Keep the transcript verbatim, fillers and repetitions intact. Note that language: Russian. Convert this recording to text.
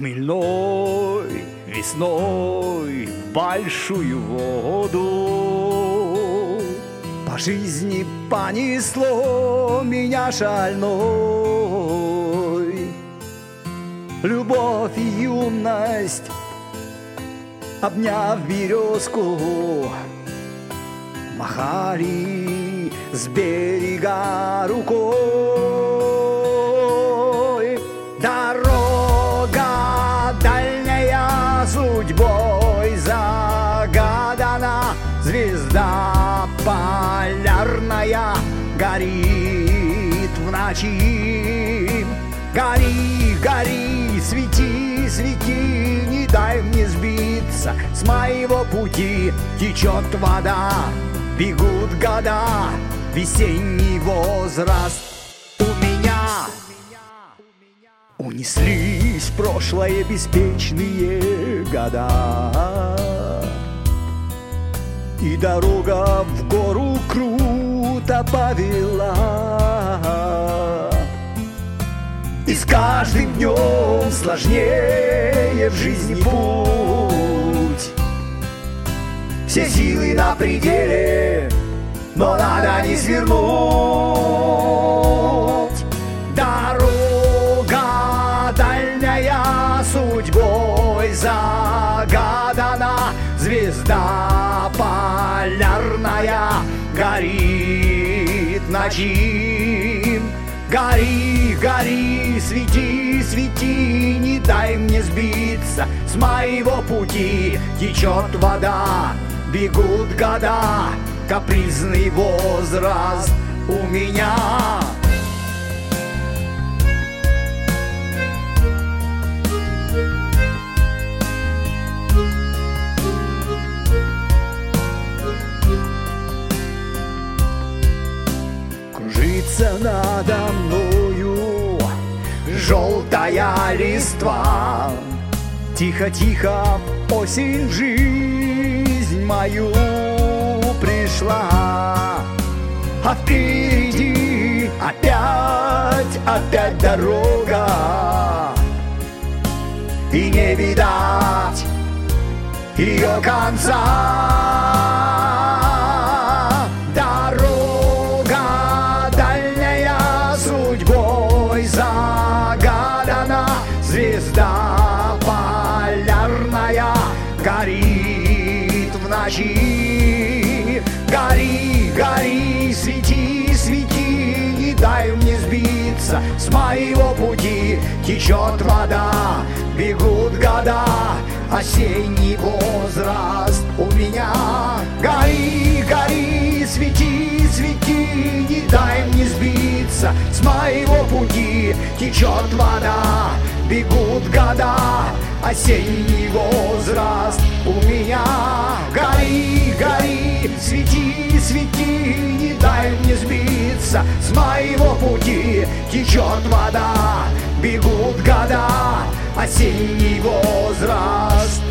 хмельной весной в большую воду. По жизни понесло меня шальной. Любовь и юность, обняв березку, махали с берега рукой. Дорога дальняя судьбой загадана, звезда полярная горит в ночи. Гори, гори, свети, свети, не дай мне сбиться с моего пути. Течет вода, бегут года, весенний возраст у меня. Унеслись в прошлое беспечные года, и дорога в гору круто повела. И с каждым днем сложнее в жизни путь. Все силы на пределе, но надо не свернуть. Дорога дальняя судьбой загадана, звезда полярная горит в ночи. Гори, гори, свети, свети, не дай мне сбиться с моего пути. Течет вода, бегут года, капризный возраст у меня. Кружится надо мною желтая листва. Тихо-тихо осень в жизнь мою пришла. А впереди опять, опять дорога, и не видать ее конца. Загадана, звезда полярная горит в ночи. Гори, гори, свети, свети, не дай мне сбиться с моего пути. Течет вода, бегут года, осенний возраст у меня. Гори, гори, свети, свети, не дай мне сбиться с моего пути. Течет вода, бегут года, осенний возраст у меня. Гори, гори, свети, свети, не дай мне сбиться с моего пути. Течет вода, бегут года, осенний возраст